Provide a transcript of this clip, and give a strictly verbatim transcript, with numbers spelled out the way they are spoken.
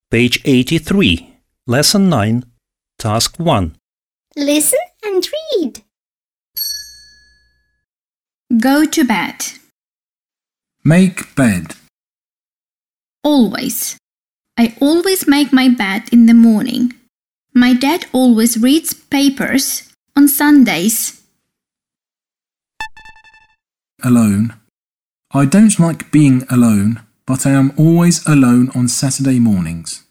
Page eighty-three, Lesson nine, Task one. Listen and read. Go to bed. Make bed. Always. I always make my bed in the morning. My dad always reads papers on Sundays. Alone. I don't like being alone, but I am always alone on Saturday mornings.